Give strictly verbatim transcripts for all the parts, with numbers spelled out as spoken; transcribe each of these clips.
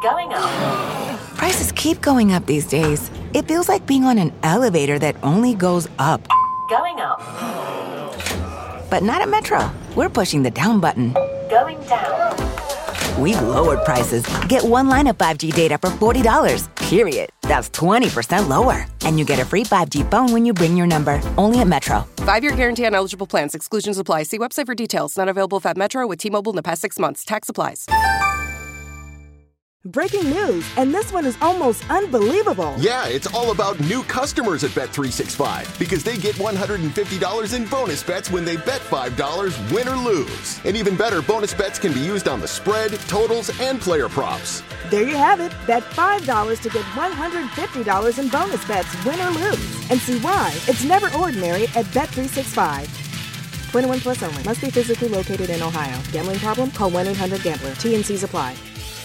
Going up. Prices keep going up these days. It feels like being on an elevator that only goes up. Going up. But not at Metro. We're pushing the down button. Going down. We've lowered prices. Get one line of five G data for forty dollars, period. That's twenty percent lower. And you get a free five G phone when you bring your number. Only at Metro. Five-year guarantee on eligible plans. Exclusions apply. See website for details. Not available at Metro with T-Mobile in the past six months. Tax applies. Breaking news, and this one is almost unbelievable. Yeah, it's all about new customers at Bet three sixty-five because they get one hundred fifty dollars in bonus bets when they bet five dollars, win or lose. And even better, bonus bets can be used on the spread, totals, and player props. There you have it. Bet five dollars to get one hundred fifty dollars in bonus bets, win or lose. And see why it's never ordinary at Bet three sixty-five. twenty-one plus only. Must be physically located in Ohio. Gambling problem? Call one eight hundred gambler. T N Cs apply.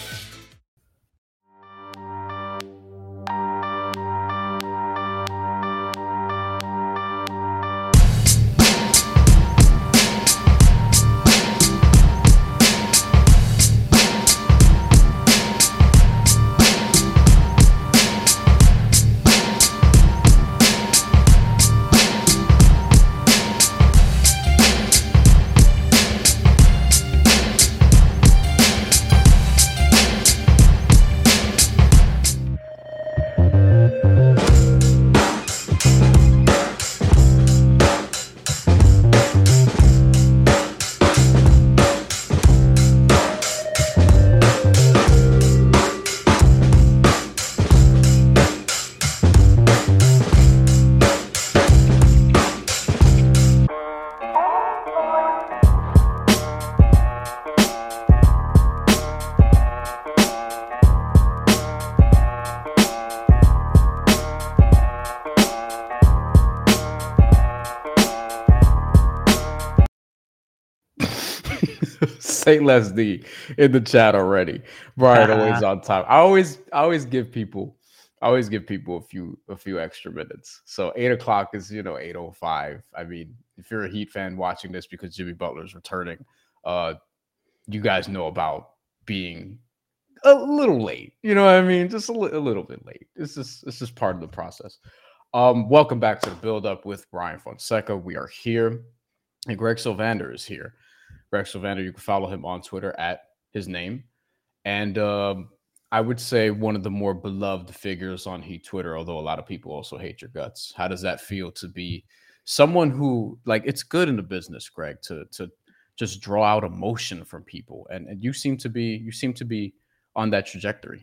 Saint Leslie in the chat already. Brian always on time. I always, I always give people, I always give people a few, a few extra minutes. So eight o'clock is, you know, eight oh five. I mean, if you're a Heat fan watching this because Jimmy Butler's returning, uh, you guys know about being a little late. You know what I mean? Just a, li- a little bit late. This is this is part of the process. Um, welcome back to the Build Up with Brian Fonseca. We are here, and Greg Sylvander is here. Greg Sylvander, you can follow him on Twitter at his name. And um, I would say one of the more beloved figures on Heat Twitter, although a lot of people also hate your guts. How does that feel to be someone who, like, it's good in the business, Greg, to to just draw out emotion from people. And, and you seem to be you seem to be on that trajectory.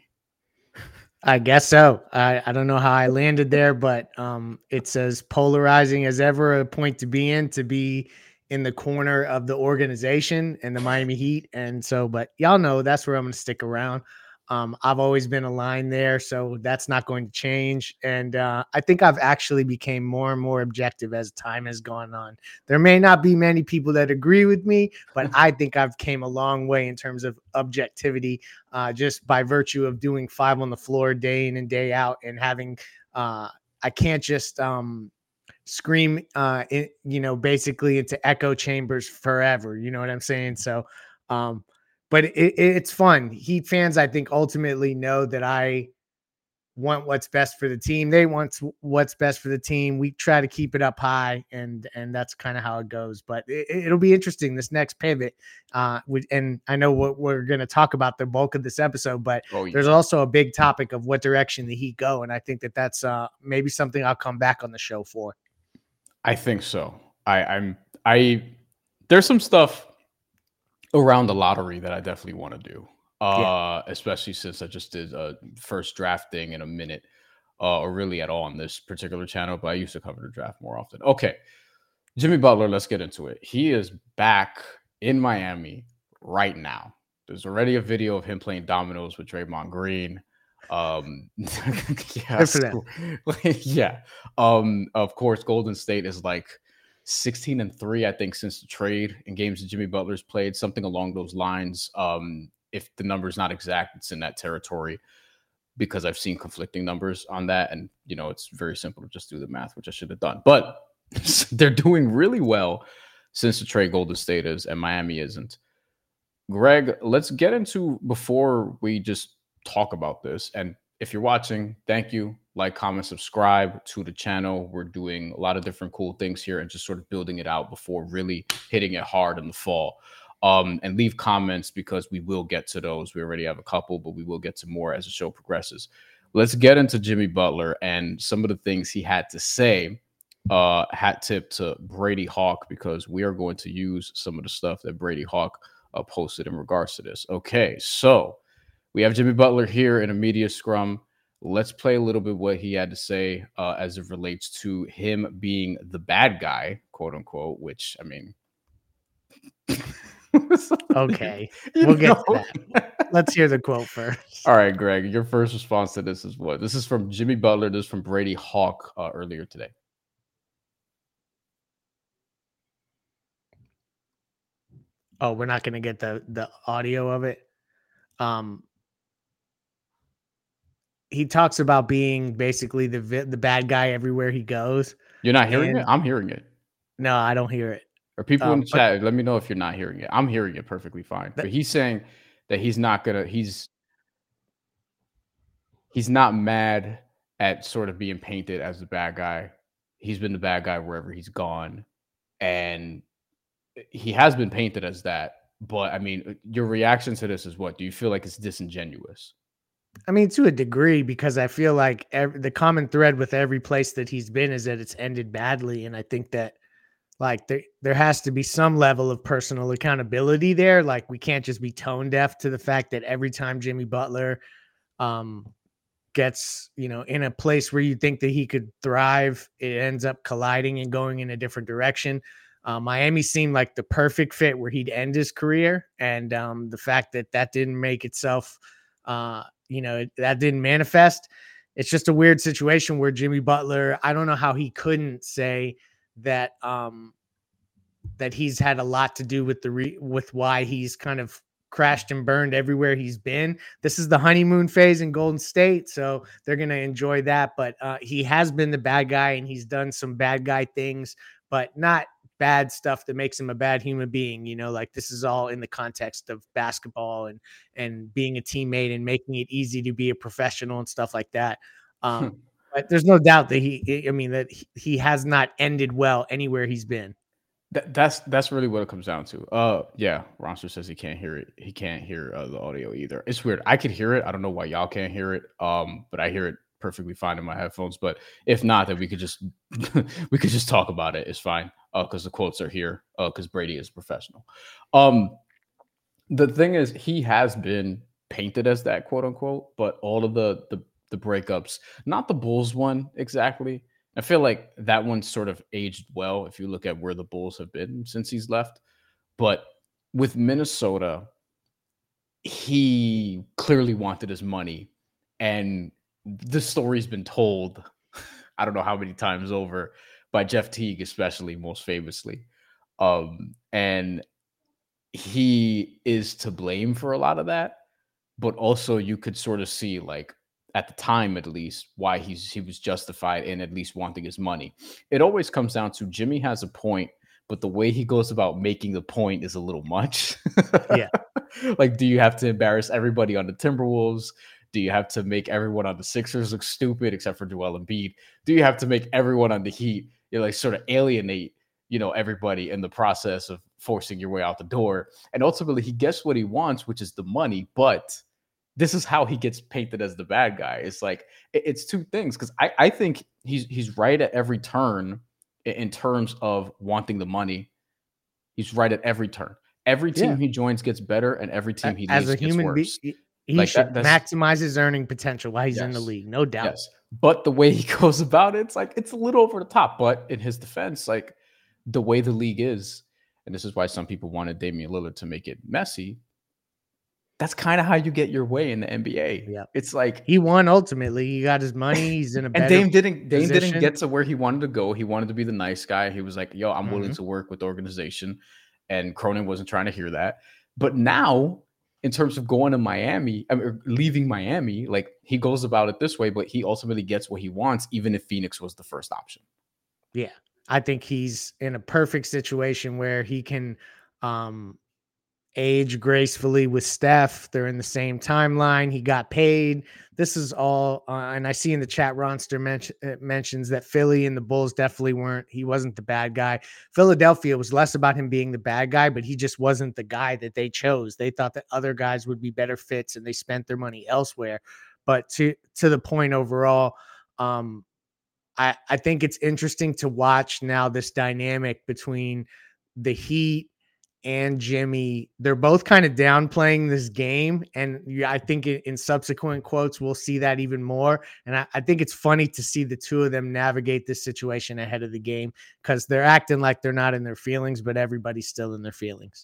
I guess so. I, I don't know how I landed there, but um, it's as polarizing as ever a point to be in, to be in the corner of the organization and the Miami Heat. And so, but y'all know that's where I'm going to stick around. Um, I've always been aligned there, so that's not going to change. And uh, I think I've actually became more and more objective as time has gone on. There may not be many people that agree with me, but I think I've came a long way in terms of objectivity, uh, just by virtue of doing five on the floor day in and day out, and having uh, I can't just um, scream, uh, in, you know, basically into echo chambers forever. You know what I'm saying? So, um, But it, it's fun. Heat fans, I think, ultimately know that I want what's best for the team. They want what's best for the team. We try to keep it up high, and and that's kind of how it goes. But it, it'll be interesting, this next pivot. Uh, and I know what we're going to talk about the bulk of this episode, but oh, yeah. There's also a big topic of what direction the Heat go, and I think that that's uh, maybe something I'll come back on the show for. I think so. I, I'm I. There's some stuff around the lottery that I definitely want to do, uh, yeah. especially since I just did a first draft thing in a minute, uh, or really at all on this particular channel, but I used to cover the draft more often. Okay, Jimmy Butler, let's get into it. He is back in Miami right now. There's already a video of him playing dominoes with Draymond Green. Um, yeah, yeah. Um, of course, Golden State is like sixteen and three, I think, since the trade in games that Jimmy Butler's played, something along those lines. Um, if the number's not exact, it's in that territory, because I've seen conflicting numbers on that. And, you know, it's very simple to just do the math, which I should have done. But they're doing really well since the trade, Golden State is, and Miami isn't. Greg, let's get into, before we just talk about this. And if you're watching, thank you. Like, comment, subscribe to the channel. We're doing a lot of different cool things here and just sort of building it out before really hitting it hard in the fall. Um, and leave comments because we will get to those. We already have a couple, but we will get to more as the show progresses. Let's get into Jimmy Butler and some of the things he had to say. Uh, hat tip to Brady Hawk, because we are going to use some of the stuff that Brady Hawk uh, posted in regards to this. Okay, so we have Jimmy Butler here in a media scrum. Let's play a little bit what he had to say uh, as it relates to him being the bad guy, quote unquote, which, I mean... Okay, you we'll get know. to that. Let's hear the quote first. All right, Greg, your first response to this is what? This is from Jimmy Butler. This is from Brady Hawk uh, earlier today. Oh, we're not going to get the the audio of it. Um, he talks about being basically the vi- the bad guy everywhere he goes. You're not hearing And- it? I'm hearing it. No, I don't hear it. Or people in Um, the but- chat, let me know if you're not hearing it. I'm hearing it perfectly fine. But he's saying that he's not gonna, he's he's not mad at sort of being painted as the bad guy. He's been the bad guy wherever he's gone. And he has been painted as that. But I mean, your reaction to this is what? Do you feel like it's disingenuous? I mean, to a degree, because I feel like every, the common thread with every place that he's been is that it's ended badly. And I think that like there, there has to be some level of personal accountability there. Like we can't just be tone deaf to the fact that every time Jimmy Butler um, gets, you know, in a place where you think that he could thrive, it ends up colliding and going in a different direction. Uh, Miami seemed like the perfect fit where he'd end his career. And um, the fact that that didn't make itself, uh, you know, that didn't manifest. It's just a weird situation where Jimmy Butler, I don't know how he couldn't say that um that he's had a lot to do with the re- with why he's kind of crashed and burned everywhere he's been. This is the honeymoon phase in Golden State, so they're going to enjoy that, but uh he has been the bad guy and he's done some bad guy things, but not bad stuff that makes him a bad human being. You know, like this is all in the context of basketball and and being a teammate and making it easy to be a professional and stuff like that. um But there's no doubt that he, I mean, that he, he has not ended well anywhere he's been. That, that's that's really what it comes down to. Uh, yeah, Ronster says he can't hear it. He can't hear uh, the audio either. It's weird. I could hear it. I don't know why y'all can't hear it. Um, but I hear it perfectly fine in my headphones. But if not, then we could just we could just talk about it. It's fine. Uh, because the quotes are here. Uh, because Brady is professional. Um, the thing is, he has been painted as that, quote unquote. But all of the the the breakups, not the Bulls one exactly. I feel like that one sort of aged well if you look at where the Bulls have been since he's left. But with Minnesota, he clearly wanted his money. And this story's been told, I don't know how many times over, by Jeff Teague, especially, most famously. Um, and he is to blame for a lot of that. But also you could sort of see, like, at the time, at least, why he's he was justified in at least wanting his money. It always comes down to Jimmy has a point, but the way he goes about making the point is a little much. Yeah. Like, do you have to embarrass everybody on the Timberwolves? Do you have to make everyone on the Sixers look stupid except for Joel Embiid? Do you have to make everyone on the Heat, you know, like sort of alienate, you know, everybody in the process of forcing your way out the door? And ultimately, he gets what he wants, which is the money, but this is how he gets painted as the bad guy. It's like, it's two things. Cause I, I think he's, he's right at every turn in terms of wanting the money. He's right at every turn. Every team Yeah. he joins gets better, and every team he as leaves a gets human worse. being, he Like should that- that's- maximize his earning potential while he's in the Yes. league. No doubt. Yes. But the way he goes about it, it's like, it's a little over the top. But in his defense, like the way the league is, and this is why some people wanted Damian Lillard to make it messy. That's kind of how you get your way in the N B A. Yeah. It's like, He won ultimately. He got his money. He's in a better and Dame didn't Dame didn't position. get to where he wanted to go. He wanted to be the nice guy. He was like, yo, I'm willing Mhm. to work with the organization. And Cronin wasn't trying to hear that. But now, in terms of going to Miami, I mean, leaving Miami, like he goes about it this way, but he ultimately gets what he wants, even if Phoenix was the first option. Yeah. I think he's in a perfect situation where he can um age gracefully with Steph. They're in the same timeline. He got paid. This is all, uh, and I see in the chat, Ronster mention, uh, mentions that Philly and the Bulls definitely weren't, he wasn't the bad guy. Philadelphia was less about him being the bad guy, but he just wasn't the guy that they chose. They thought that other guys would be better fits, and they spent their money elsewhere. But to to the point overall, um, I, I think it's interesting to watch now this dynamic between the Heat and Jimmy. They're both kind of downplaying this game. And I think in, in subsequent quotes, we'll see that even more. And I, I think it's funny to see the two of them navigate this situation ahead of the game, because they're acting like they're not in their feelings, but everybody's still in their feelings.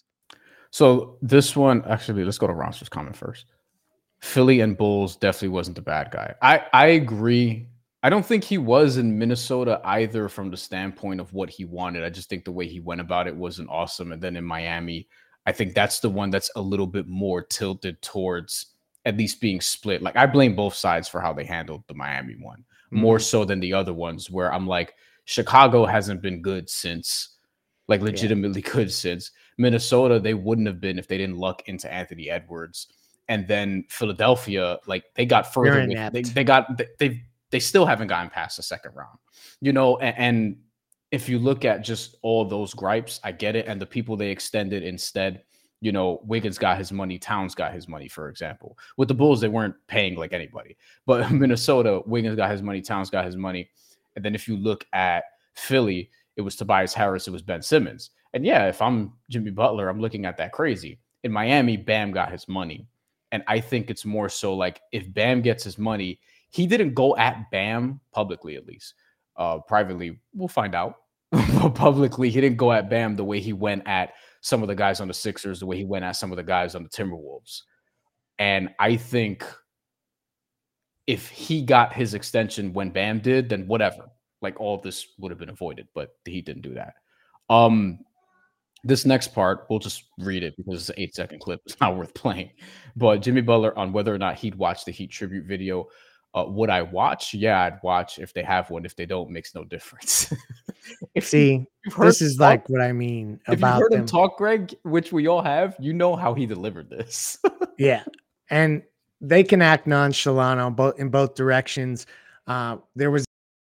So this one, actually, let's go to Ronster's comment first. Philly and Bulls definitely wasn't the bad guy. I, I agree. I don't think he was in Minnesota either from the standpoint of what he wanted. I just think the way he went about it wasn't awesome. And then in Miami, I think that's the one that's a little bit more tilted towards at least being split. Like, I blame both sides for how they handled the Miami one, mm-hmm. more so than the other ones, where I'm like, Chicago hasn't been good since, like legitimately yeah. good since. Minnesota, they wouldn't have been if they didn't luck into Anthony Edwards. And then Philadelphia, like, they got further. With, they, they got, they, they've, They still haven't gotten past the second round, you know, and, and if you look at just all those gripes, I get it. And the people they extended instead, you know, Wiggins got his money, Towns got his money, for example. With the Bulls, they weren't paying like anybody. But Minnesota, Wiggins got his money, Towns got his money. And then if you look at Philly, it was Tobias Harris, it was Ben Simmons. And yeah, if I'm Jimmy Butler, I'm looking at that crazy. In Miami, Bam got his money. And I think it's more so like, if Bam gets his money, he didn't go at Bam publicly, at least. Uh, privately, we'll find out. But publicly, he didn't go at Bam the way he went at some of the guys on the Sixers, the way he went at some of the guys on the Timberwolves. And I think if he got his extension when Bam did, then whatever. Like, all of this would have been avoided, but he didn't do that. Um, this next part, we'll just read it because it's an eight-second clip. It's not worth playing. But Jimmy Butler on whether or not he'd watch the Heat tribute video. Uh, would I watch? Yeah, I'd watch if they have one. If they don't, makes no difference. if See, this is talk, like what I mean if about you heard them. him talk, Greg, which we all have, you know how he delivered this. Yeah, and they can act nonchalant on both in both directions. Uh, there was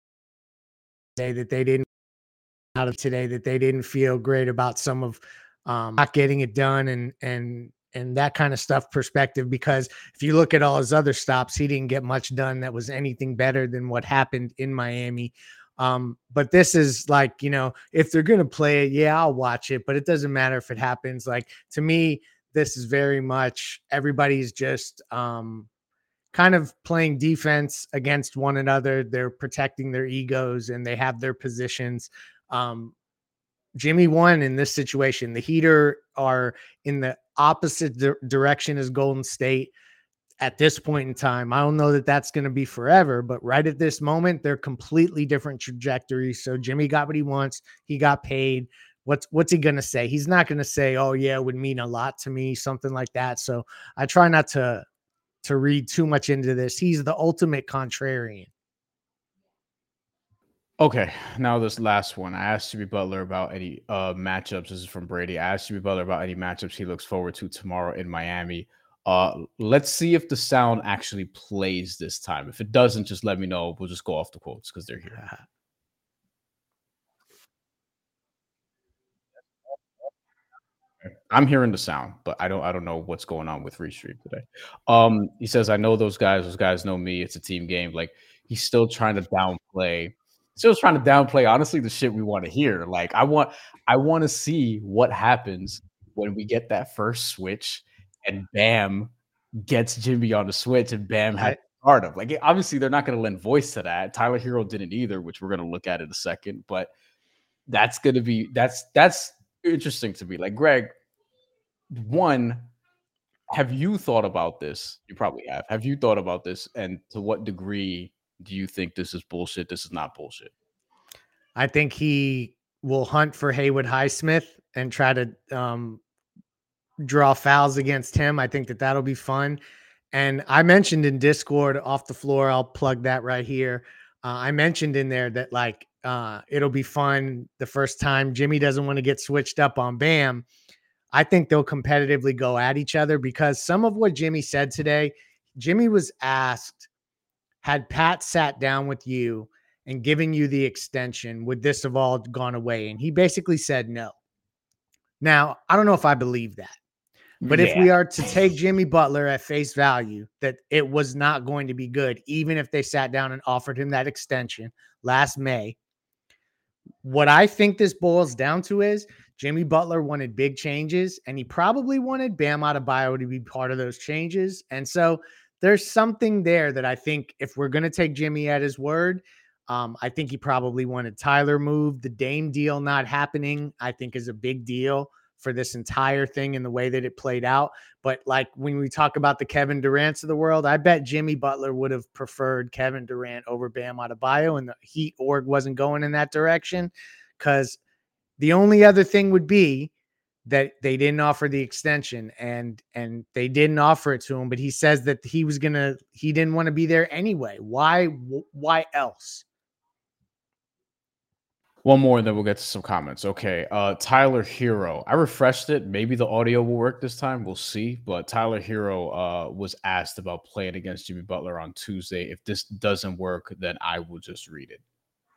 a day that they didn't out of today that they didn't feel great about some of um, not getting it done and and. and that kind of stuff perspective, because if you look at all his other stops, he didn't get much done that was anything better than what happened in Miami. Um, but this is like, you know, if they're going to play it, yeah, I'll watch it, but it doesn't matter if it happens. Like, to me, this is very much everybody's just um, kind of playing defense against one another. They're protecting their egos and they have their positions. Um, Jimmy won in this situation. The Heater are in the opposite di- direction as Golden State at this point in time. I don't know that that's going to be forever, but right at this moment, they're completely different trajectories. So Jimmy got what he wants. He got paid. What's, what's he going to say? He's not going to say, oh yeah, it would mean a lot to me, something like that. So I try not to, to read too much into this. He's the ultimate contrarian. Okay, now this last one. I asked Jimmy Butler about any uh, matchups. This is from Brady. I asked Jimmy Butler about any matchups he looks forward to tomorrow in Miami. Uh, let's see if the sound actually plays this time. If it doesn't, just let me know. We'll just go off the quotes because they're here. I'm hearing the sound, but I don't I don't know what's going on with Restream today. Um, he says, I know those guys, those guys know me. It's a team game. Like, he's still trying to downplay. Still trying to downplay, honestly, the shit we want to hear. Like, I want I want to see what happens when we get that first switch and Bam gets Jimmy on the switch and Bam has part of. Like, obviously, they're not going to lend voice to that. Tyler Hero didn't either, which we're going to look at in a second. But that's going to be that's that's interesting to me. Like, Greg, one, have you thought about this? You probably have. Have you thought about this? And to what degree do you think this is bullshit? This is not bullshit. I think he will hunt for Haywood Highsmith and try to um, draw fouls against him. I think that that'll be fun. And I mentioned in Discord off the floor, I'll plug that right here. Uh, I mentioned in there that like uh, it'll be fun the first time Jimmy doesn't want to get switched up on Bam. I think they'll competitively go at each other because some of what Jimmy said today, Jimmy was asked, had Pat sat down with you and given you the extension, would this have all gone away? And he basically said no. Now, I don't know if I believe that. But if Yeah. we are to take Jimmy Butler at face value, that it was not going to be good, even if they sat down and offered him that extension last May. What I think this boils down to is Jimmy Butler wanted big changes, and he probably wanted Bam Adebayo to be part of those changes. And so there's something there that I think if we're going to take Jimmy at his word, um, I think he probably wanted Tyler moved. The Dame deal not happening, I think, is a big deal for this entire thing and the way that it played out. But like when we talk about the Kevin Durant's of the world, I bet Jimmy Butler would have preferred Kevin Durant over Bam Adebayo, and the Heat org wasn't going in that direction, because the only other thing would be that they didn't offer the extension and and they didn't offer it to him. But he says that he was gonna he didn't want to be there anyway. Why why else? One more, and then we'll get to some comments. Okay. Uh, Tyler Hero. I refreshed it. Maybe the audio will work this time. We'll see. But Tyler Hero uh, was asked about playing against Jimmy Butler on Tuesday. If this doesn't work, then I will just read it.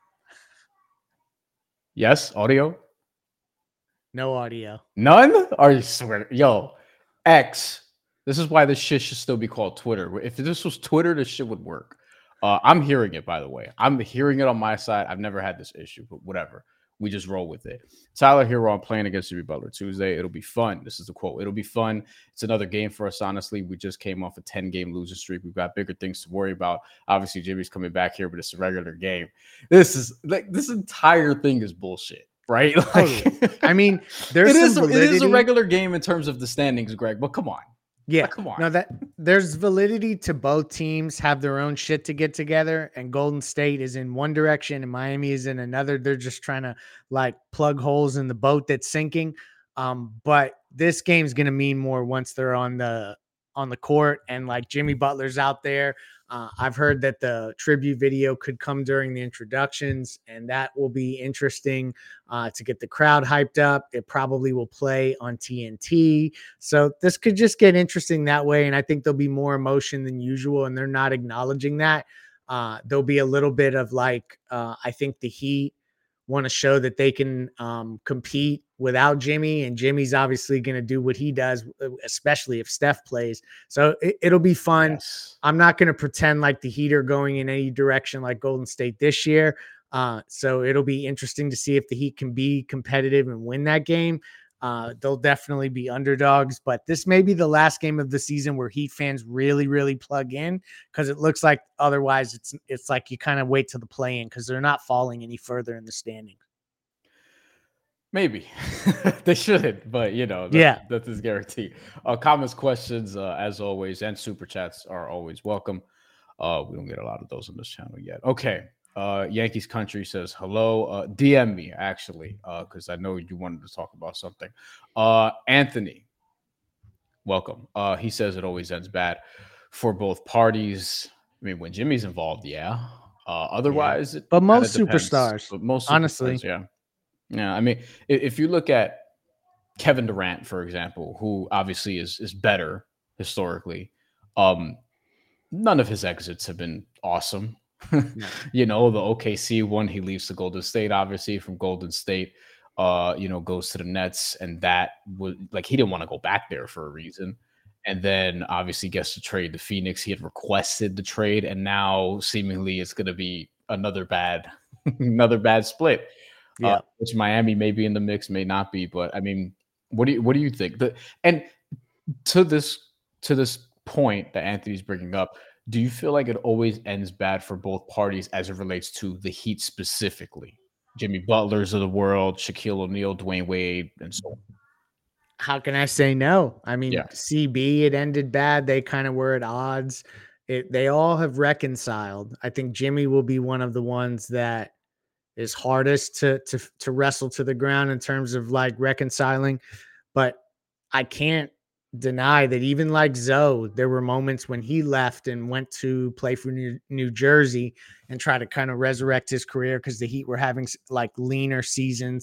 Yes? Audio? No audio. None? Are you swear? Yo, X. This is why this shit should still be called Twitter. If this was Twitter, this shit would work. Uh, I'm hearing it, by the way. I'm hearing it on my side. I've never had this issue, but whatever. We just roll with it. Tyler Hero, I'm playing against Jimmy Butler Tuesday. It'll be fun. This is the quote. It'll be fun. It's another game for us, honestly. We just came off a ten-game losing streak. We've got bigger things to worry about. Obviously, Jimmy's coming back here, but it's a regular game. This is like this entire thing is bullshit, right? Like, I mean, there's it is, some a, it is a validity. regular game in terms of the standings, Greg, but come on. Yeah, Like, come on. No, that there's validity to both teams have their own shit to get together, and Golden State is in one direction and Miami is in another. They're just trying to like plug holes in the boat that's sinking. Um, but this game's gonna mean more once they're on the on the court and like Jimmy Butler's out there. Uh, I've heard that the tribute video could come during the introductions, and that will be interesting uh, to get the crowd hyped up. It probably will play on T N T. So this could just get interesting that way, and I think there'll be more emotion than usual, and they're not acknowledging that. Uh, there'll be a little bit of like, uh, I think the Heat want to show that they can um, compete without Jimmy, and Jimmy's obviously going to do what he does, especially if Steph plays. So it, it'll be fun. Yes. I'm not going to pretend like the Heat are going in any direction like Golden State this year. Uh, so it'll be interesting to see if the Heat can be competitive and win that game. Uh, they'll definitely be underdogs, but this may be the last game of the season where Heat fans really, really plug in, because it looks like otherwise it's it's like you kind of wait till the play-in because they're not falling any further in the standings. Maybe they shouldn't, but you know, that, Yeah. that is guaranteed. Uh, comments, questions, uh, as always, and super chats are always welcome. Uh, we don't get a lot of those on this channel yet. Okay. Uh, Yankees Country says hello. Uh, D M me actually, uh, because I know you wanted to talk about something. Uh, Anthony, welcome. Uh, he says it always ends bad for both parties. I mean, when Jimmy's involved, yeah. Uh, otherwise, it But most kinda depends. superstars, But most honestly. superstars, yeah. Yeah, I mean, i- if you look at Kevin Durant, for example, who obviously is is better historically, um, none of his exits have been awesome. You know, the O K C one, he leaves to Golden State, obviously from Golden State, uh, you know, goes to the Nets, and that would like he didn't want to go back there for a reason. And then obviously gets to trade to Phoenix. He had requested the trade, and now seemingly it's going to be another bad, another bad split. Yeah. Uh, which Miami may be in the mix, may not be. But I mean, what do you what do you think? The, and to this to this point that Anthony's bringing up, do you feel like it always ends bad for both parties as it relates to the Heat specifically? Jimmy Butler's of the world, Shaquille O'Neal, Dwayne Wade, and so on. How can I say no? I mean, Yeah. C B, it ended bad. They kind of were at odds. It, they all have reconciled. I think Jimmy will be one of the ones that is hardest to to to wrestle to the ground in terms of like reconciling. But I can't deny that even like Zoe, there were moments when he left and went to play for New, New Jersey and try to kind of resurrect his career because the Heat were having like leaner seasons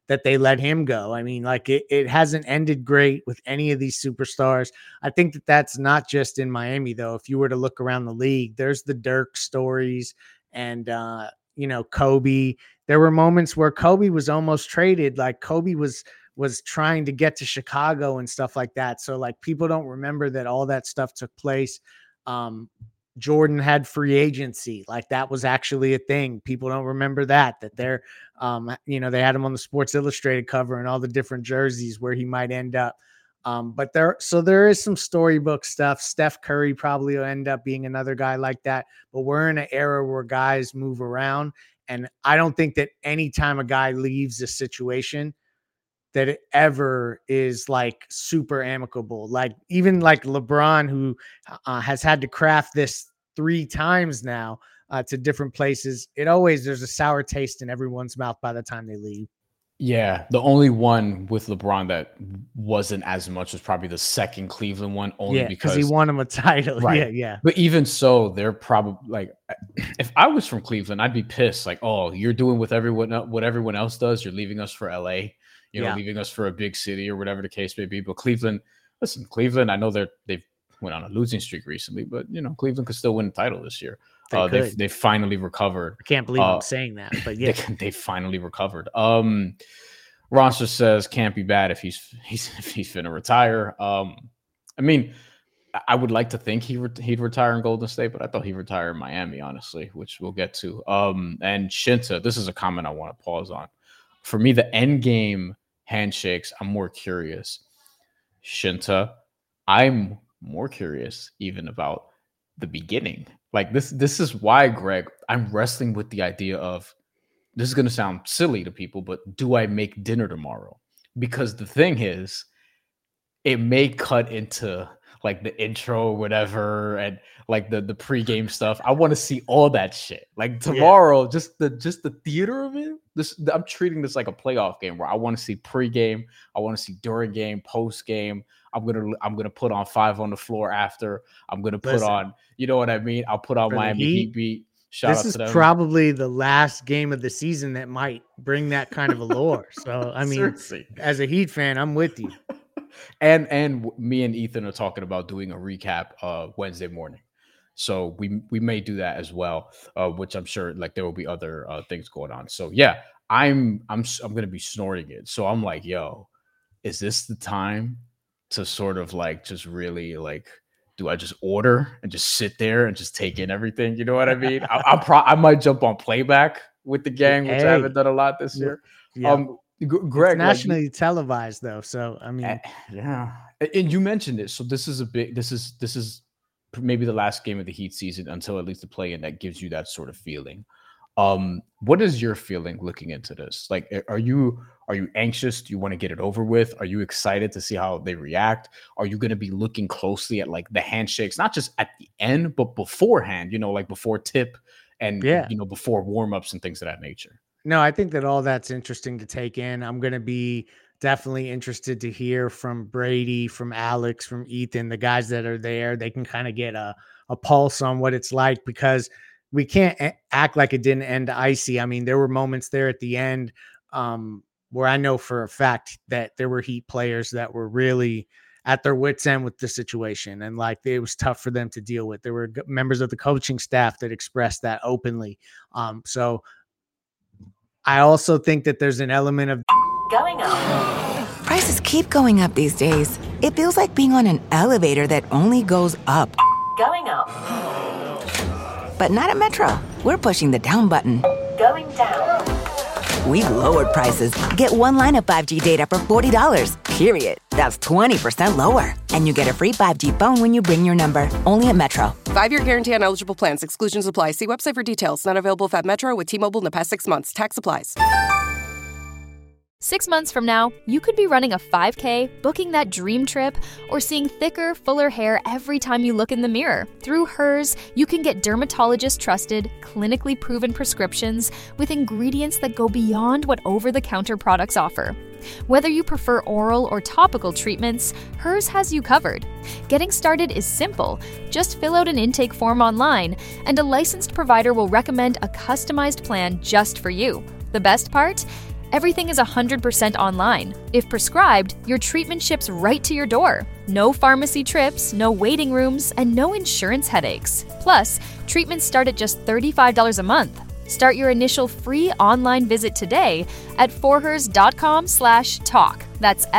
that they let him go. I mean, like it, it hasn't ended great with any of these superstars. I think that that's not just in Miami, though. If you were to look around the league, there's the Dirk stories and, uh, you know, Kobe. There were moments where Kobe was almost traded. Like Kobe was was trying to get to Chicago and stuff like that. So like people don't remember that all that stuff took place. Um, Jordan had free agency. Like that was actually a thing. People don't remember that, that they're, um, you know, they had him on the Sports Illustrated cover and all the different jerseys where he might end up. Um, but there, so there is some storybook stuff. Steph Curry probably will end up being another guy like that, but we're in an era where guys move around. And I don't think that anytime a guy leaves a situation that it ever is like super amicable. Like even like LeBron, who uh, has had to craft this three times now uh, to different places. It always, there's a sour taste in everyone's mouth by the time they leave. Yeah. The only one with LeBron that wasn't as much was probably the second Cleveland one, only yeah, because he won him a title. Right. Yeah. Yeah. But even so, they're probably like, if I was from Cleveland, I'd be pissed. Like, oh, you're doing with everyone, what everyone else does. You're leaving us for L A, you know, yeah. leaving us for a big city or whatever the case may be. But Cleveland, listen, Cleveland, I know they're, they've went on a losing streak recently, but you know, Cleveland could still win the title this year. They uh, they've, they finally recovered. I can't believe uh, I'm saying that, but yeah, they, they finally recovered. Um, Ronster says can't be bad if he's he's if he's finna retire. Um, I mean, I would like to think he re- he'd retire in Golden State, but I thought he'd retire in Miami, honestly, which we'll get to. Um, and Shinta, this is a comment I want to pause on. For me, the end game handshakes, I'm more curious. Shinta, I'm more curious even about the beginning. Like this, this is why, Greg, I'm wrestling with the idea of, this is going to sound silly to people, but do I make dinner tomorrow? Because the thing is, it may cut into like the intro or whatever, and like the, the pregame stuff. I want to see all that shit. Like tomorrow, yeah. just the just the theater of it. This I'm treating this like a playoff game where I want to see pregame, I want to see during game, post game. I'm gonna I'm gonna put on Five on the Floor after. I'm gonna put Listen, on, you know what I mean? I'll put on Miami Heat, Heat beat. Shout this out is to them. Probably the last game of the season that might bring that kind of allure. So, I mean, Seriously. As a Heat fan, I'm with you. and and me and Ethan are talking about doing a recap uh, Wednesday morning. So we we may do that as well, uh, which I'm sure like there will be other uh, things going on. So yeah, I'm I'm I'm gonna be snorting it. So I'm like, yo, is this the time to sort of like just really like? Do I just order and just sit there and just take in everything? You know what I mean? I, I'll pro- I might jump on playback with the gang, which hey. I haven't done a lot this year. Yeah. Um, G- Greg, it's nationally like, televised though, so I mean, uh, yeah. And you mentioned it, so this is a big. This is this is maybe the last game of the Heat season until at least the play-in that gives you that sort of feeling. Um, what is your feeling looking into this? Like, are you are you anxious? Do you want to get it over with? Are you excited to see how they react? Are you going to be looking closely at like the handshakes, not just at the end, but beforehand? You know, like before tip and yeah. you know before warm-ups and things of that nature. No, I think that all that's interesting to take in. I'm going to be definitely interested to hear from Brady, from Alex, from Ethan, the guys that are there. They can kind of get a a pulse on what it's like because we can't act like it didn't end icy. I mean, there were moments there at the end um, where I know for a fact that there were Heat players that were really at their wits' end with the situation. And like, it was tough for them to deal with. There were members of the coaching staff that expressed that openly. Um, so I also think that there's an element of going up. Prices keep going up these days. It feels like being on an elevator that only goes up. Going up. But not at Metro. We're pushing the down button. Going down. We've lowered prices. Get one line of five G data for forty dollars, period. That's twenty percent lower. And you get a free five G phone when you bring your number. Only at Metro. Five-year guarantee on eligible plans. Exclusions apply. See website for details. Not available if at Metro with T-Mobile in the past six months. Tax applies. Six months from now, you could be running a five K, booking that dream trip, or seeing thicker, fuller hair every time you look in the mirror. Through Hers, you can get dermatologist-trusted, clinically proven prescriptions with ingredients that go beyond what over-the-counter products offer. Whether you prefer oral or topical treatments, Hers has you covered. Getting started is simple. Just fill out an intake form online, and a licensed provider will recommend a customized plan just for you. The best part? Everything is one hundred percent online. If prescribed, your treatment ships right to your door. No pharmacy trips, no waiting rooms, and no insurance headaches. Plus, treatments start at just thirty-five dollars a month. Start your initial free online visit today at forhers.com slash talk. That's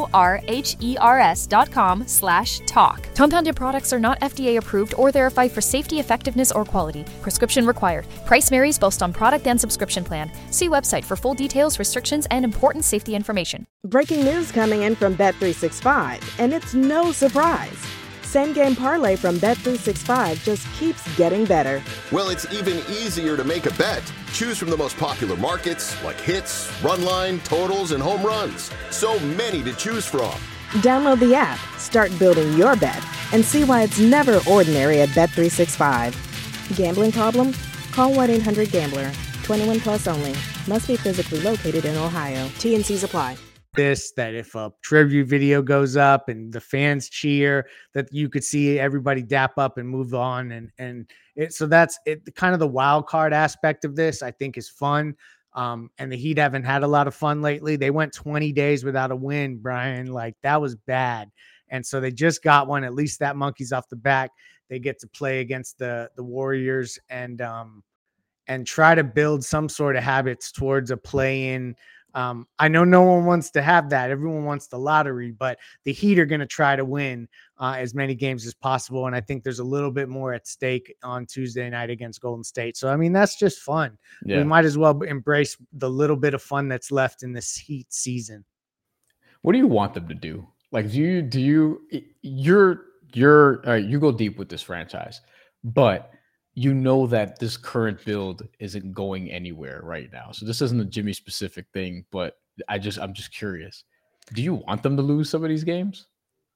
F-O-R-H-E-R-S dot com slash talk. Compounded products are not F D A approved or verified for safety, effectiveness, or quality. Prescription required. Price varies based on product and subscription plan. See website for full details, restrictions, and important safety information. Breaking news coming in from Bet three sixty-five, and it's no surprise. Same game parlay from Bet three sixty-five just keeps getting better. Well, it's even easier to make a bet. Choose from the most popular markets like hits, run line, totals, and home runs. So many to choose from. Download the app, start building your bet, and see why it's never ordinary at Bet three sixty-five. Gambling problem? Call one eight hundred gambler. twenty-one plus only. Must be physically located in Ohio. T and C's apply. This, that if a tribute video goes up and the fans cheer, that you could see everybody dap up and move on. And, and it, so that's it. Kind of the wild card aspect of this, I think, is fun. Um, and the Heat haven't had a lot of fun lately. They went twenty days without a win, Brian. Like, that was bad. And so they just got one. At least that monkey's off the back. They get to play against the, the Warriors and, um, and try to build some sort of habits towards a play-in. Um, I know no one wants to have that. Everyone wants the lottery, but the Heat are going to try to win uh, as many games as possible. And I think there's a little bit more at stake on Tuesday night against Golden State. So, I mean, that's just fun. Yeah. We might as well embrace the little bit of fun that's left in this Heat season. What do you want them to do? Like, do you, do you, you're, you're, uh, you go deep with this franchise, but you know that this current build isn't going anywhere right now. So this isn't a Jimmy specific thing, but I just, I'm just curious. Do you want them to lose some of these games?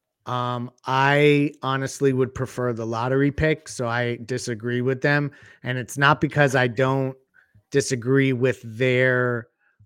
Um, I honestly would prefer the lottery pick. So I disagree with them. And it's not because I don't disagree with their,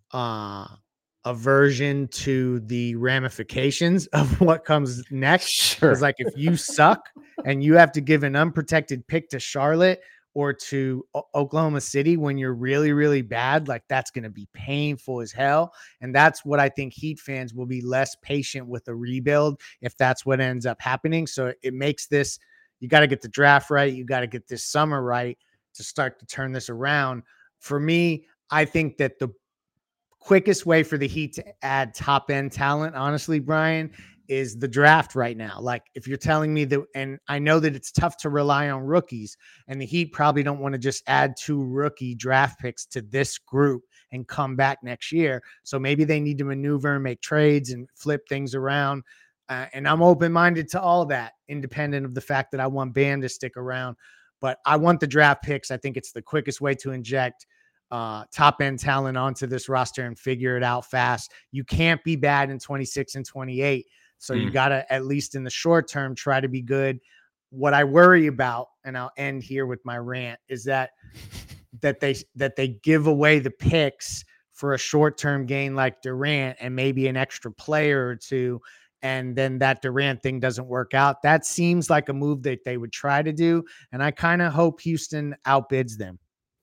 uh, aversion to the ramifications of what comes next. Sure. It's like, if you suck and you have to give an unprotected pick to Charlotte or to o- Oklahoma City when you're really, really bad, like, that's going to be painful as hell. And that's what I think Heat fans will be less patient with a rebuild if that's what ends up happening. So it makes this, you got to get the draft right. You got to get this summer right to start to turn this around. For me, I think that the quickest way for the Heat to add top end talent, honestly, Brian, is the draft right now. Like, if you're telling me that, and I know that it's tough to rely on rookies, and the Heat probably don't want to just add two rookie draft picks to this group and come back next year. So maybe they need to maneuver and make trades and flip things around. Uh, and I'm open-minded to all that, independent of the fact that I want Bam to stick around. But I want the draft picks. I think it's the quickest way to inject uh, top end talent onto this roster and figure it out fast. You can't be bad in twenty-six and twenty-eight. So mm. you got to, at least in the short term, try to be good. What I worry about, and I'll end here with my rant, is that, that they, that they give away the picks for a short-term gain like Durant and maybe an extra player or two. And then that Durant thing doesn't work out. That seems like a move that they would try to do. And I kind of hope Houston outbids them.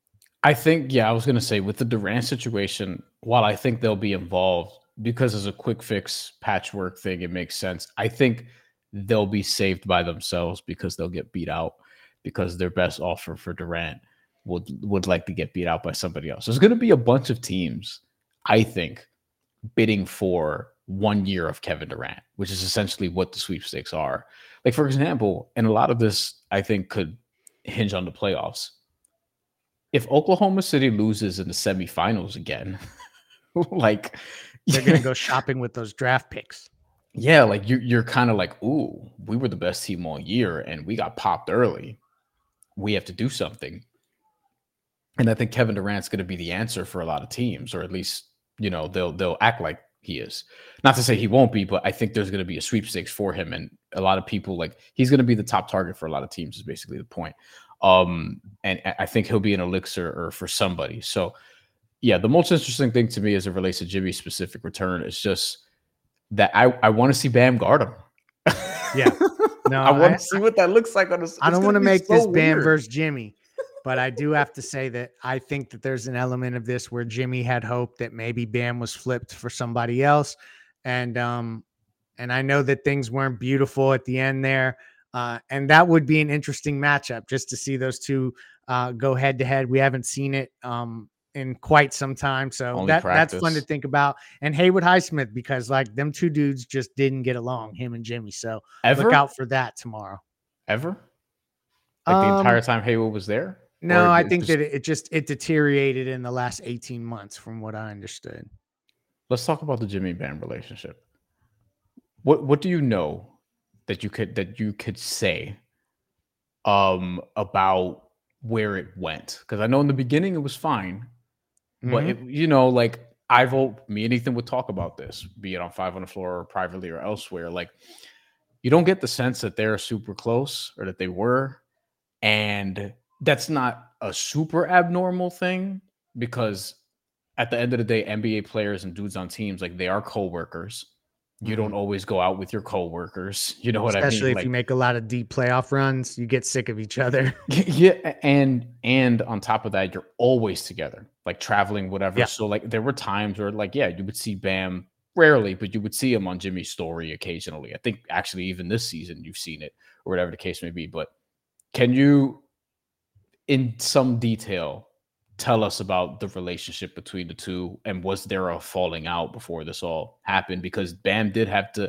I think, yeah, I was going to say, with the Durant situation, while I think they'll be involved because it's a quick fix patchwork thing, it makes sense. I think they'll be saved by themselves because they'll get beat out because their best offer for Durant would, would like to get beat out by somebody else. There's going to be a bunch of teams, I think, bidding for one year of Kevin Durant, which is essentially what the sweepstakes are. Like, for example, and a lot of this, I think, could hinge on the playoffs. If Oklahoma City loses in the semifinals again, like, they're going to go shopping with those draft picks. Yeah, like you're, you're kind of like, ooh, we were the best team all year and we got popped early. We have to do something. And I think Kevin Durant's going to be the answer for a lot of teams, or at least, you know, they'll they'll act like he is. Not to say he won't be, but I think there's going to be a sweepstakes for him. And a lot of people, like, he's going to be the top target for a lot of teams is basically the point. Um, and I think he'll be an elixir or for somebody. So, yeah, the most interesting thing to me as it relates to Jimmy's specific return is just that I, I want to see Bam guard him. Yeah. No, I want to see what that looks like on the. I don't want to make so this Bam weird. versus Jimmy. But I do have to say that I think that there's an element of this where Jimmy had hope that maybe Bam was flipped for somebody else. And, um, and I know that things weren't beautiful at the end there. Uh, and that would be an interesting matchup just to see those two uh, go head to head. We haven't seen it um, in quite some time. So that, that's fun to think about. And Haywood Highsmith, because like them two dudes just didn't get along, him and Jimmy. So Ever? look out for that tomorrow. Ever? Like the Um, entire time Haywood was there? No, Or I it think just- that it, it just, it deteriorated in the last eighteen months from what I understood. Let's talk about the Jimmy Bam relationship. What what do you know that you could that you could say um about where it went? Because I know in the beginning it was fine, but Mhm. it, you know, like I've hope me and Ethan would talk about this, be it on Five on the Floor or privately or elsewhere. Like you don't get the sense that they're super close or that they were, and that's not a super abnormal thing because at the end of the day, N B A players and dudes on teams, like they are coworkers. You don't always go out with your coworkers. You know what Especially I mean? if Like, you make a lot of deep playoff runs, you get sick of each other. yeah, and and on top of that, you're always together, like traveling, whatever. Yeah. So like there were times where like, yeah, you would see Bam rarely, but you would see him on Jimmy's story occasionally. I think actually even this season you've seen it or whatever the case may be. But can you, in some detail, tell us about the relationship between the two, and was there a falling out before this all happened? Because Bam did have to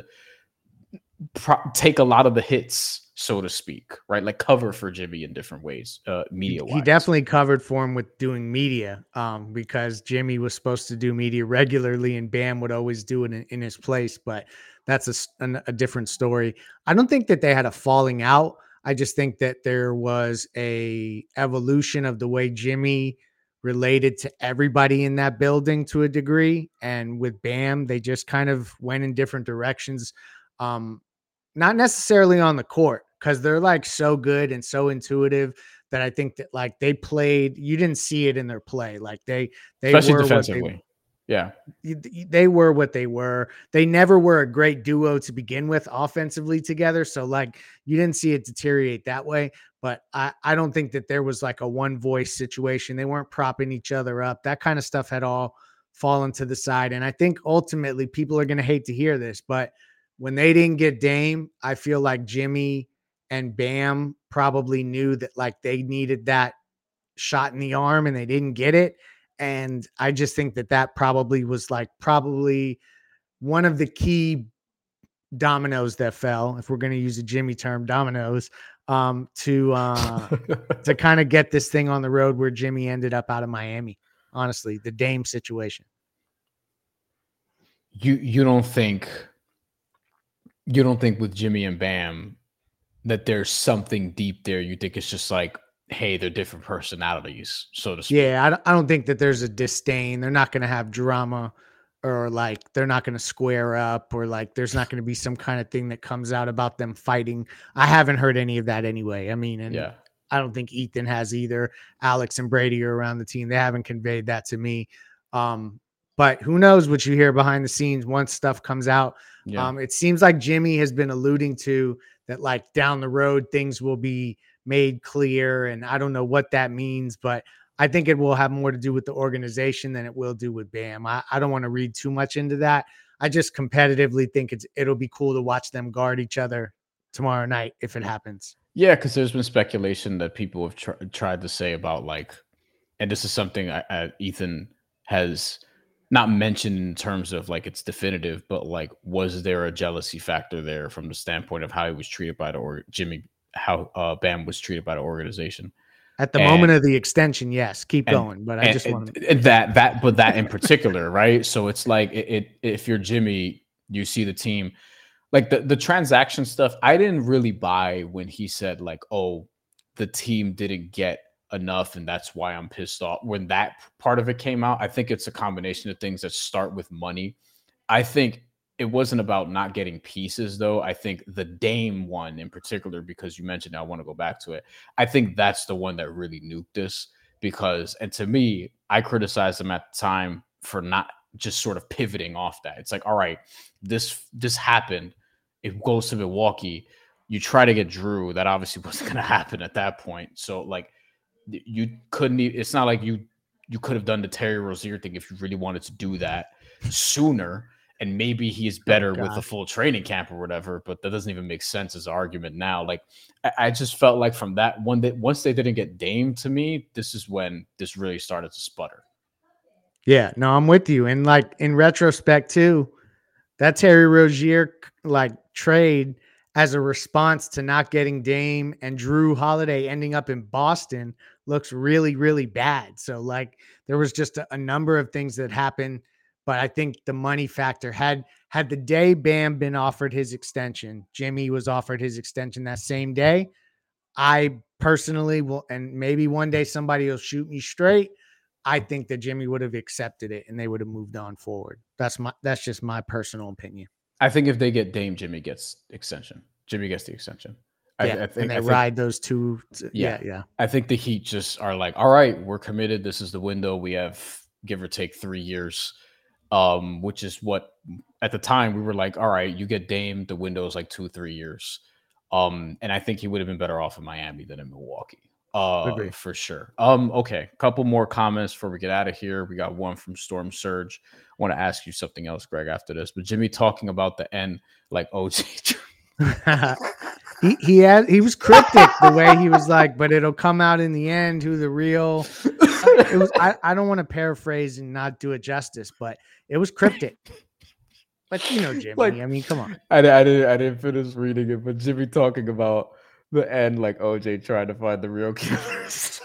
pro- take a lot of the hits, so to speak, right? Like cover for Jimmy in different ways, uh, media wise. He definitely covered for him with doing media um, because Jimmy was supposed to do media regularly and Bam would always do it in, in his place. But that's a, s- an- a different story. I don't think that they had a falling out. I just think that there was a evolution of the way Jimmy related to everybody in that building to a degree. And with Bam, they just kind of went in different directions. Um, not necessarily on the court because they're like so good and so intuitive that I think that like they played, you didn't see it in their play. Like they, they Especially were defensively. what they, yeah. they were what they were. They never were a great duo to begin with offensively together. So like you didn't see it deteriorate that way. But I, I don't think that there was like a one voice situation. They weren't propping each other up. That kind of stuff had all fallen to the side. And I think ultimately people are going to hate to hear this, but when they didn't get Dame, I feel like Jimmy and Bam probably knew that like they needed that shot in the arm and they didn't get it. And I just think that that probably was like probably one of the key dominoes that fell, if we're going to use a Jimmy term, dominoes, um, to uh, to kind of get this thing on the road where Jimmy ended up out of Miami. Honestly, the Dame situation. You you don't think you don't think with Jimmy and Bam that there's something deep there? You think it's just like, hey, they're different personalities, so to speak. Yeah, I don't, I don't think that there's a disdain. They're not going to have drama or like they're not going to square up or like there's not going to be some kind of thing that comes out about them fighting. I haven't heard any of that anyway. I mean, and Yeah. I don't think Ethan has either. Alex and Brady are around the team. They haven't conveyed that to me. Um, but who knows what you hear behind the scenes once stuff comes out. Yeah. Um, it seems like Jimmy has been alluding to that, like down the road, things will be made clear. And I don't know what that means, but I think it will have more to do with the organization than it will do with Bam. I, I don't want to read too much into that. I just competitively think it's it'll be cool to watch them guard each other tomorrow night if it happens. Yeah, because there's been speculation that people have tr- tried to say about like, and this is something I, I, Ethan has not mentioned in terms of like it's definitive, but like, was there a jealousy factor there from the standpoint of how he was treated by the or Jimmy, how uh, Bam was treated by the organization? At the And- moment of the extension, yes, keep and- going. But I and- just want to. and- and that that but that in particular, right? So it's like it, it if you're Jimmy, you see the team like the the transaction stuff. I didn't really buy when he said like, oh, the team didn't get enough and that's why I'm pissed off. When that part of it came out, I think it's a combination of things that start with money. I think it wasn't about not getting pieces, though. I think the Dame one in particular, because you mentioned it, I want to go back to it. I think that's the one that really nuked this because, and to me, I criticized them at the time for not just sort of pivoting off that. It's like, all right, this this happened. It goes to Milwaukee. You try to get Drew. That obviously wasn't going to happen at that point. So, like, you couldn't. e- It's not like you you could have done the Terry Rozier thing if you really wanted to do that sooner. And maybe he's better Oh, with the God. full training camp or whatever. But that doesn't even make sense as an argument now. Like I, I just felt like from that one that once they didn't get Dame to me, this is when this really started to sputter. Yeah, no, I'm with you. And like in retrospect too, that Terry Rozier like trade as a response to not getting Dame and Drew Holiday ending up in Boston looks really, really bad. So like there was just a, a number of things that happened, but I think the money factor had had the day Bam been offered his extension, Jimmy was offered his extension that same day. I personally will, and maybe one day somebody will shoot me straight. I think that Jimmy would have accepted it and they would have moved on forward. That's my that's just my personal opinion. I think if they get Dame, Jimmy gets extension. Jimmy gets the extension. I, Yeah, I think and they I think, ride those two. t- Yeah. Yeah, yeah. I think the Heat just are like, all right, we're committed. This is the window. We have give or take three years, um, which is what at the time we were like, all right, you get Dame, the window is like two, three years. Um, and I think he would have been better off in Miami than in Milwaukee. Uh, Agree. for sure. Um, okay, couple more comments before we get out of here. We got one from Storm Surge. I want to ask you something else, Greg, after this. But Jimmy talking about the end, like O J. he he had he was cryptic the way he was like, but it'll come out in the end who the real. It was. I, I don't want to paraphrase and not do it justice, but it was cryptic. But you know, Jimmy. Like- I mean, come on. I, I didn't I didn't finish reading it, but Jimmy talking about the end, like O J trying to find the real killers.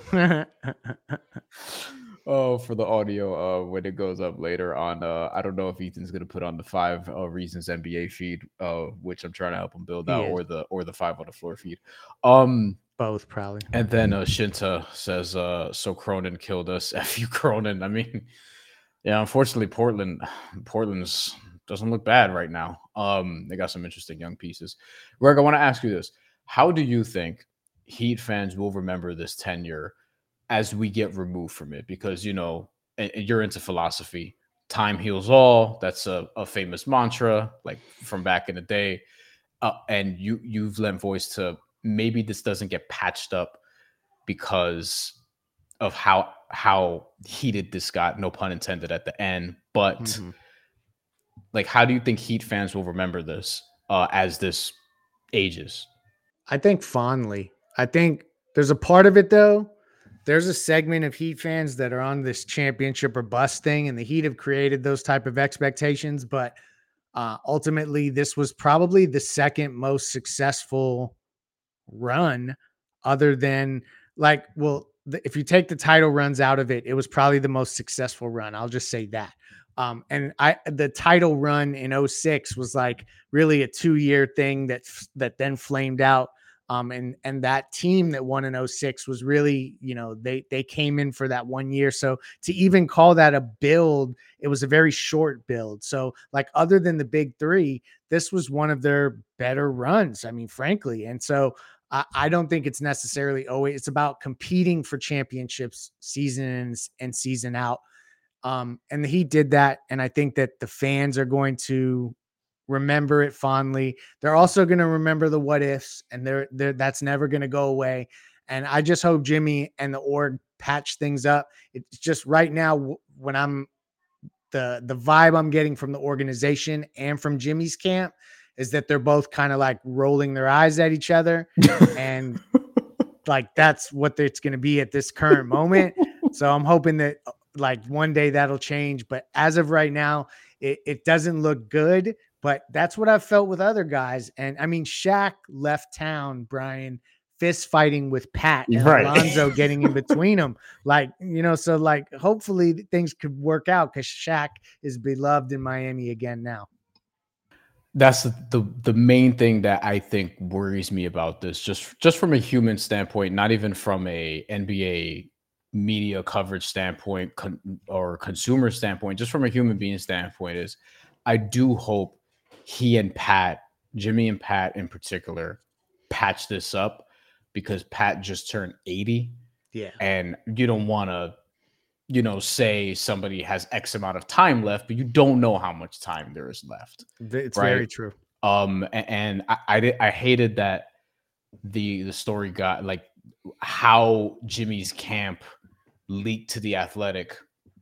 Oh, for the audio, uh, when it goes up later on, uh, I don't know if Ethan's gonna put on the five uh, reasons N B A feed, uh, which I'm trying to help him build He out, is. or the or the five on the floor feed. Um, Both probably. and then uh, Shinta says, uh, "So Cronin killed us." F you, Cronin. I mean, yeah, unfortunately, Portland, Portland's doesn't look bad right now. Um, they got some interesting young pieces. Greg, I want to ask you this: how do you think Heat fans will remember this tenure as we get removed from it? Because, you know, and, and you're into philosophy. Time heals all. That's a, a famous mantra, like from back in the day. Uh, and you you've lent voice to maybe this doesn't get patched up because of how how heated this got. No pun intended at the end. But Mhm. like, how do you think Heat fans will remember this uh, as this ages? I think fondly. I think there's a part of it though. There's a segment of Heat fans that are on this championship or bust thing, and the Heat have created those type of expectations. But uh, ultimately, this was probably the second most successful run, other than like, well, the, if you take the title runs out of it, it was probably the most successful run. I'll just say that. Um, and I, the title run in oh six was like really a two year thing that, that then flamed out. Um, and, and that team that won in oh six was really, you know, they, they came in for that one year. So to even call that a build, it was a very short build. So like, other than the big three, this was one of their better runs. I mean, frankly. And so I, I don't think it's necessarily always, it's about competing for championships season in and season out. Um, and he did that. And I think that the fans are going to remember it fondly. They're also going to remember the what ifs, and they're, they're that's never going to go away. And I just hope Jimmy and the org patch things up. It's just right now when I'm the, the vibe I'm getting from the organization and from Jimmy's camp is that they're both kind of like rolling their eyes at each other. And like, that's what it's going to be at this current moment. So I'm hoping that like one day that'll change. But as of right now, it, it doesn't look good. But that's what I've felt with other guys. And I mean, Shaq left town, Brian, fist fighting with Pat and Right. Alonzo getting in between them. Like, you know, so like, hopefully things could work out because Shaq is beloved in Miami again now. That's the, the the main thing that I think worries me about this, just just from a human standpoint, not even from a N B A media coverage standpoint con, or consumer standpoint, just from a human being standpoint, is I do hope he and Pat, Jimmy and Pat in particular, patch this up, because Pat just turned eighty. Yeah. And you don't want to, you know, say somebody has X amount of time left, but you don't know how much time there is left. It's right? very true. Um, a- and I, I, did, I hated that the the story got like how Jimmy's camp leaked to The Athletic.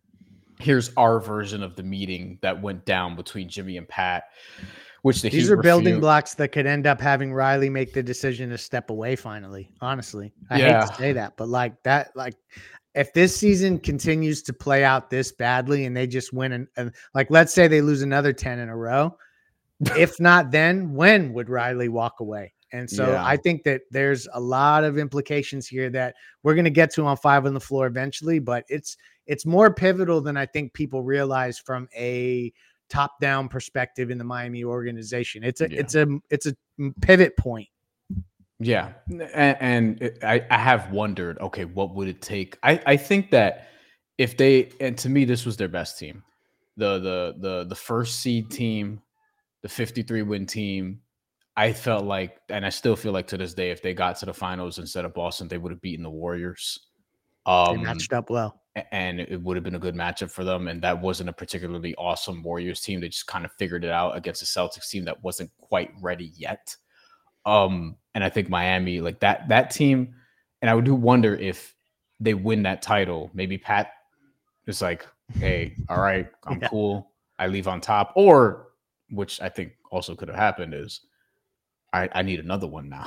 Here's our version of the meeting that went down between Jimmy and Pat, which the These Heat are building refute. blocks that could end up having Riley make the decision to step away finally. Honestly, I Yeah. hate to say that, but like that, like if this season continues to play out this badly and they just win and, and like, let's say they lose another ten in a row. If not, then when would Riley walk away? And so Yeah. I think that there's a lot of implications here that we're going to get to on Five on the Floor eventually, but it's, it's more pivotal than I think people realize from a top down perspective in the Miami organization. It's a, Yeah. it's a, it's a pivot point. Yeah. And, and it, I, I have wondered, okay, what would it take? I, I think that if they, and to me, this was their best team, the, the, the, the first seed team, the fifty-three win team. I felt like, and I still feel like to this day, if they got to the finals instead of Boston, they would have beaten the Warriors. Um, They matched up well. And it would have been a good matchup for them. And that wasn't a particularly awesome Warriors team. They just kind of figured it out against a Celtics team that wasn't quite ready yet. Um, and I think Miami, like that, that team, and I would do wonder if they win that title, maybe Pat is like, hey, all right, I'm Yeah. cool. I leave on top. Or, which I think also could have happened, is I, I need another one now.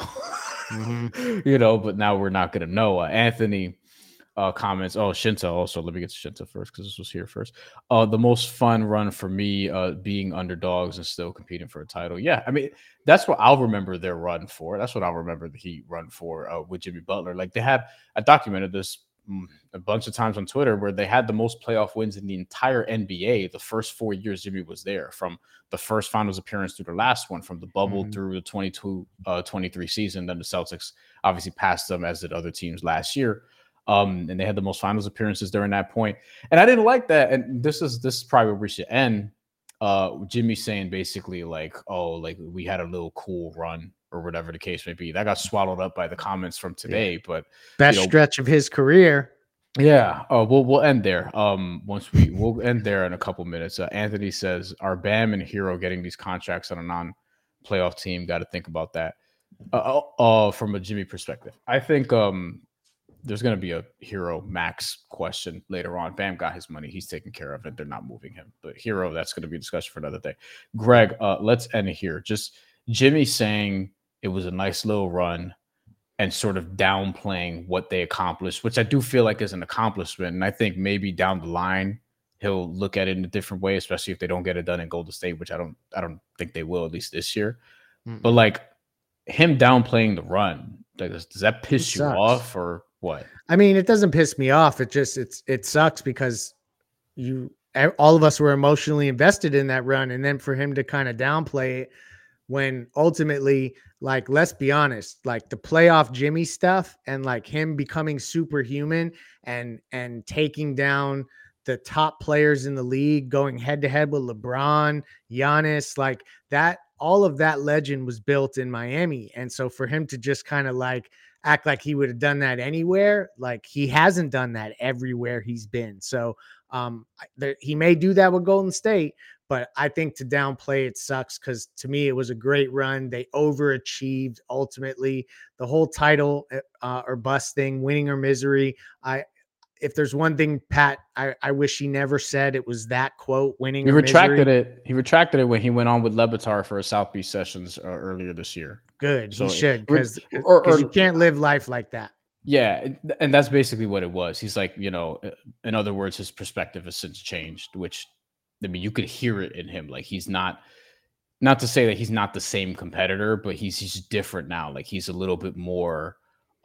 Mm-hmm. You know, but now we're not going to know. Uh, Anthony uh, comments, oh, Shinta also. Let me get to Shinta first because this was here first. Uh, the most fun run for me, uh, being underdogs and still competing for a title. Yeah, I mean, that's what I'll remember their run for. That's what I'll remember the Heat run for uh, with Jimmy Butler. Like they had, I documented this a bunch of times on Twitter where they had the most playoff wins in the entire N B A the first four years Jimmy was there, from the first finals appearance through the last one, from the bubble Mhm. through the twenty-two twenty-three season. Then the Celtics obviously passed them, as did other teams last year. Um, and they had the most finals appearances during that point. And I didn't like that. And this is this is probably where we should end. Uh, Jimmy saying basically like, oh, like we had a little cool run or whatever the case may be. That got swallowed up by the comments from today. But Best you know, stretch of his career. yeah, uh, we'll we'll end there. Um, once we we'll end there in a couple minutes. Uh, Anthony says, "Are Bam and Hero getting these contracts on a non-playoff team? Got to think about that." Uh, uh, from a Jimmy perspective, I think um, there's going to be a Hero Max question later on. Bam got his money; he's taking care of it. They're not moving him. But Hero, that's going to be a discussion for another day. Greg, uh, let's end it here. Just Jimmy saying it was a nice little run and sort of downplaying what they accomplished, which I do feel like is an accomplishment. And I think maybe down the line, he'll look at it in a different way, especially if they don't get it done in Golden State, which I don't, I don't think they will, at least this year. Mm-mm. But like him downplaying the run, like, does, does that piss you off or what? I mean, it doesn't piss me off. It just, it's, it sucks because you, all of us were emotionally invested in that run. And then for him to kind of downplay it, when ultimately, like, let's be honest, like the playoff Jimmy stuff and like him becoming superhuman and, and taking down the top players in the league, going head to head with LeBron, Giannis, like that, all of that legend was built in Miami. And so for him to just kind of like act like he would have done that anywhere, like he hasn't done that everywhere he's been. So um, there, he may do that with Golden State, but I think to downplay it sucks because to me, it was a great run. They overachieved ultimately. The whole title uh, or bust thing, winning or misery. I, if there's one thing, Pat, I, I wish he never said, it was that quote, winning he or retracted misery. it. He retracted it when he went on with Levitar for a South Beach Sessions uh, earlier this year. Good. So he should, because or, or, you can't live life like that. Yeah, and that's basically what it was. He's like, you know, in other words, his perspective has since changed, which, I mean, you could hear it in him. Like he's not, not to say that he's not the same competitor, but he's he's different now. Like he's a little bit more,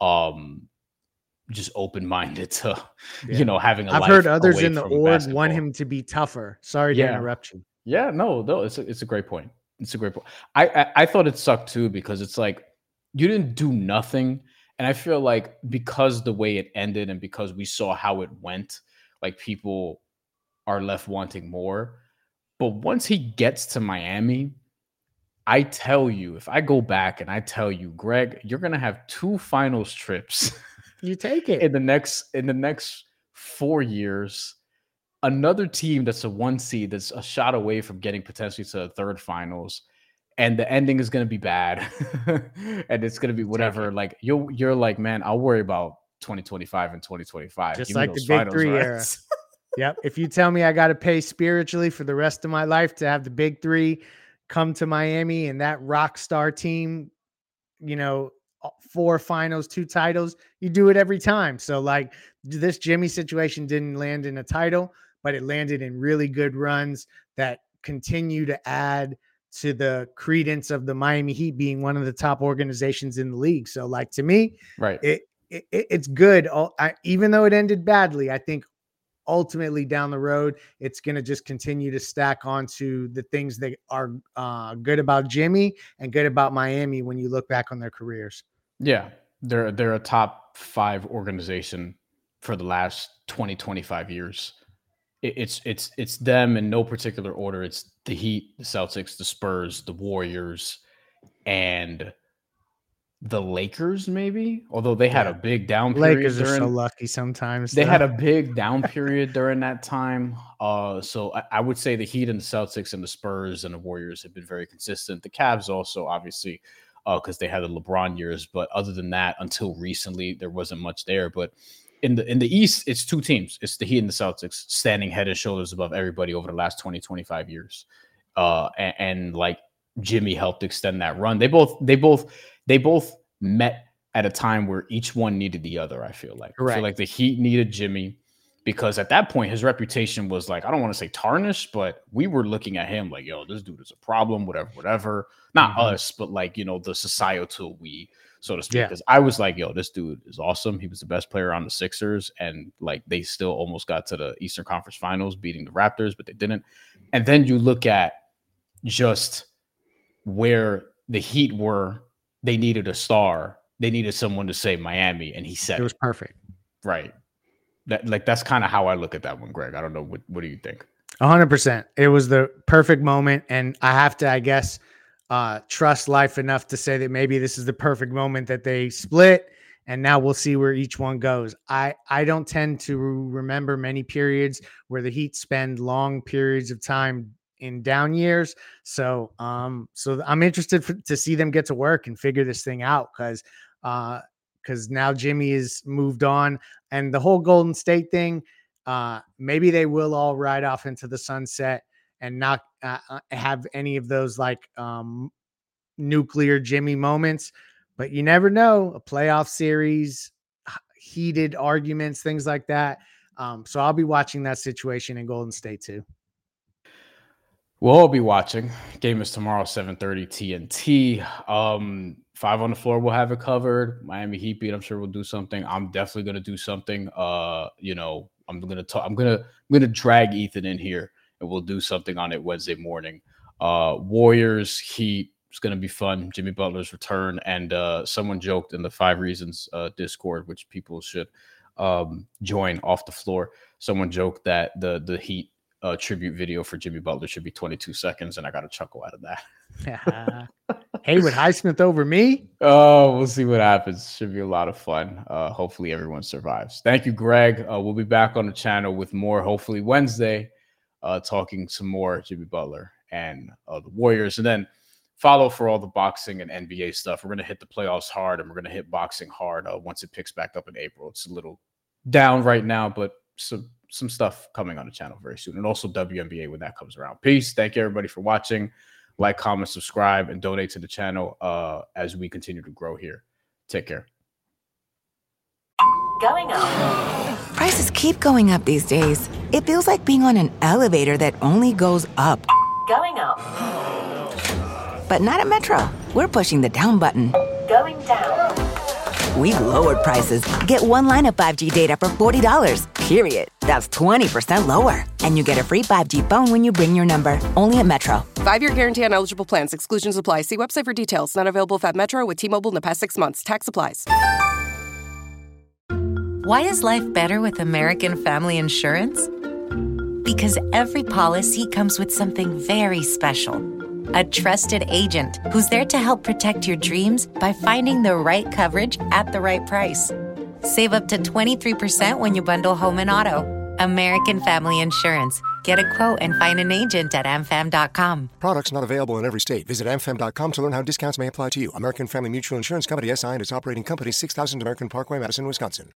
um, just open-minded to, yeah. you know, having a I've life heard others in the from org basketball. want him to be tougher. Sorry to Yeah. interrupt you. Yeah, no, no, it's a, it's a great point. It's a great point. I, I I thought it sucked too because it's like you didn't do nothing. And I feel like because the way it ended and because we saw how it went, like people are left wanting more. But once he gets to Miami, I tell you, if I go back and I tell you, Greg, you're going to have two finals trips. You take it. in the next in the next four years. Another team that's a one seed that's a shot away from getting potentially to the third finals. and the ending is gonna be bad, and it's gonna be whatever. Like you're you're like, man, I'll worry about twenty twenty-five and twenty twenty-five. Just Give me like the those big finals, three right? era. Yep. If you tell me I got to pay spiritually for the rest of my life to have the big three come to Miami and that rock star team, you know, four finals, two titles, you do it every time. So like this Jimmy situation didn't land in a title, but it landed in really good runs that continue to add to the credence of the Miami Heat being one of the top organizations in the league. So like to me, right. It, it it's good. I, even though it ended badly, I think ultimately down the road, it's going to just continue to stack onto the things that are uh, good about Jimmy and good about Miami when you look back on their careers. Yeah, they're they're a top five organization for the last twenty, twenty-five years. It, it's it's it's them in no particular order. It's the Heat, the Celtics, the Spurs, the Warriors, and the Lakers, maybe, although they had yeah. a big down period. Lakers during, are so lucky sometimes. They though. had a big down period during that time. Uh, so I, I would say the Heat and the Celtics and the Spurs and the Warriors have been very consistent. The Cavs also, obviously, because uh, they had the LeBron years. But other than that, until recently, there wasn't much there. But in the in the East, it's two teams. It's the Heat and the Celtics standing head and shoulders above everybody over the last twenty, twenty-five years. Uh, and, and like Jimmy helped extend that run. They both, they both, they both met at a time where each one needed the other. I feel like, right. I feel like the Heat needed Jimmy because at that point his reputation was like, I don't want to say tarnished, but we were looking at him like, yo, this dude is a problem, whatever, whatever. Not mm-hmm. us, but like, you know, the societal we, so to speak. Because yeah. I was like, yo, this dude is awesome. He was the best player on the Sixers, and like they still almost got to the Eastern Conference Finals, beating the Raptors, but they didn't. And then you look at just where the Heat were, they needed a star. They needed someone to say Miami, and he said it was perfect. Right. That like that's kind of how I look at that one, Greg. I don't know. What, what do you think? A hundred percent. It was the perfect moment. And I have to, I guess, uh, trust life enough to say that maybe this is the perfect moment that they split. And now we'll see where each one goes. I, I don't tend to remember many periods where the Heat spend long periods of time in down years. So, um, so I'm interested for, to see them get to work and figure this thing out. Cause, uh, cause now Jimmy is moved on, and the whole Golden State thing, uh, maybe they will all ride off into the sunset and not uh, have any of those like, um, nuclear Jimmy moments, but you never know. A playoff series, heated arguments, things like that. Um, so I'll be watching that situation in Golden State too. We'll all be watching. Game is tomorrow, seven thirty T N T. Um, five on the floor, we'll have it covered. Miami Heat beat, I'm sure we'll do something. I'm definitely gonna do something. Uh, you know, I'm gonna talk. I'm gonna I'm gonna drag Ethan in here, and we'll do something on it Wednesday morning. Uh, Warriors Heat. It's gonna be fun. Jimmy Butler's return, and uh, someone joked in the Five Reasons uh, Discord, which people should um, join off the floor. Someone joked that the the Heat Uh, tribute video for Jimmy Butler should be twenty-two seconds, and I got a chuckle out of that. Hey, with Highsmith over me? Oh, we'll see what happens. Should be a lot of fun. Uh, hopefully everyone survives. Thank you, Greg. Uh, we'll be back on the channel with more, hopefully Wednesday, uh, talking some more Jimmy Butler and uh, the Warriors. And then follow for all the boxing and N B A stuff. We're going to hit the playoffs hard, and we're going to hit boxing hard uh, once it picks back up in April. It's a little down right now, but some some stuff coming on the channel very soon, and also W N B A when that comes around. Peace. Thank you, everybody, for watching. Like, comment, subscribe, and donate to the channel uh, as we continue to grow here. Take care. Going up. Prices keep going up these days. It feels like being on an elevator that only goes up. Going up. But not at Metro. We're pushing the down button. Going down. We've lowered prices. Get one line of five G data for forty dollars, period. That's twenty percent lower. And you get a free five G phone when you bring your number. Only at Metro. Five-year guarantee on eligible plans. Exclusions apply. See website for details. Not available if at Metro with T-Mobile in the past six months. Tax applies. Why is life better with American Family Insurance? Because every policy comes with something very special. A trusted agent who's there to help protect your dreams by finding the right coverage at the right price. Save up to twenty-three percent when you bundle home and auto. American Family Insurance. Get a quote and find an agent at a m fam dot com. Products not available in every state. Visit a m fam dot com to learn how discounts may apply to you. American Family Mutual Insurance Company, S I and its operating company, six thousand American Parkway, Madison, Wisconsin.